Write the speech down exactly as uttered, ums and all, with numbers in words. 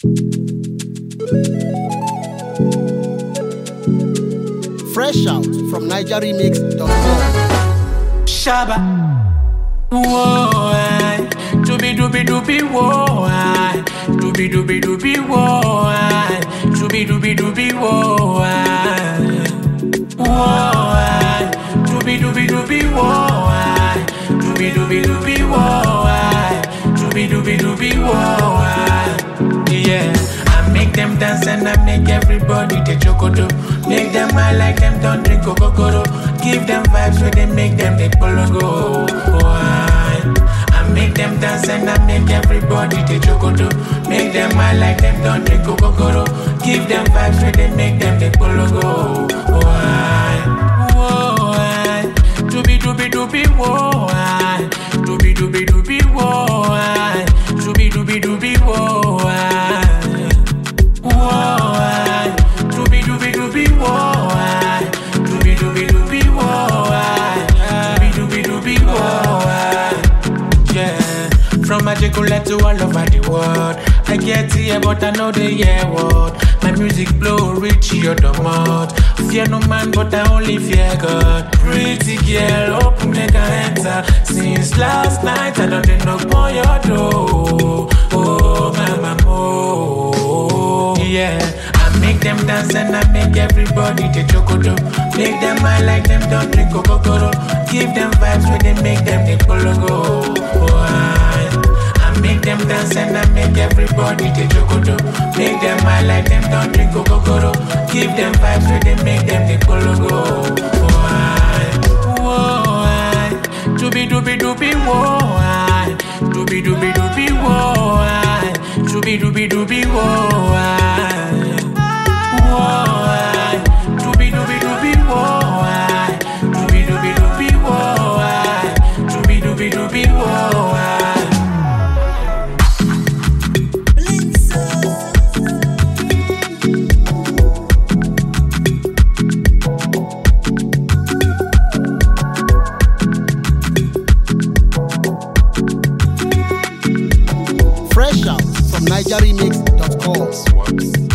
Fresh out from niger remix dot com. Shabba, whoa, I. Doobie doobie doobie, whoa, I. Doobie doobie doobie, whoa, I. Doobie doobie doobie, whoa, I. Whoa, I. Doobie doobie doobie, whoa, I. Doobie doobie doobie, whoa, I. Doobie doobie doobie, whoa, I. Yeah. Make them dance and I make everybody take chocodo. Make them high like them don't drink Coca-Cola. Give them vibes where they make them take pologo. Oh, I, I make them dance and I make everybody take chocodo. Make them high like them don't drink Coca-Cola. Give them vibes where they make them take pologo. Oh, I, whoa, I, doobie doobie doobie, whoa, I, doobie doobie doobie, whoa, I, doobie doobie doobie, whoa, I. Whoa, I, doobie doobie doobie, whoa, I, doobie doobie doobie, whoa, I, doobie doobie doobie, whoa, I. Yeah, from Magicola to all over the world. I get here, but I know they hear what. My music blow reach your domot. Fear no man, but I only fear God. Pretty girl, open the enter. Since last night, I don't knock on your door. Oh, mama, oh. Yeah, I make them dance and I make everybody take chocodo. Make them high like them don't drink Coca-Cola. Give them vibes where they make them take pologo. Oh, I, I make them dance and I make everybody take chocodo. Make them high like them don't drink Coca-Cola. Give them vibes where they make them take pologo. Oh, I, whoa, I, doobie doobie doobie, whoa, I, doobie doobie doobie, whoa, I, doobie doobie doobie, whoa, I. Whoa, I, doobie doobie doobie, whoa, I, doobie doobie doobie, whoa, I, doobie doobie doobie, whoa, I. Fresh out from niger remix dot com.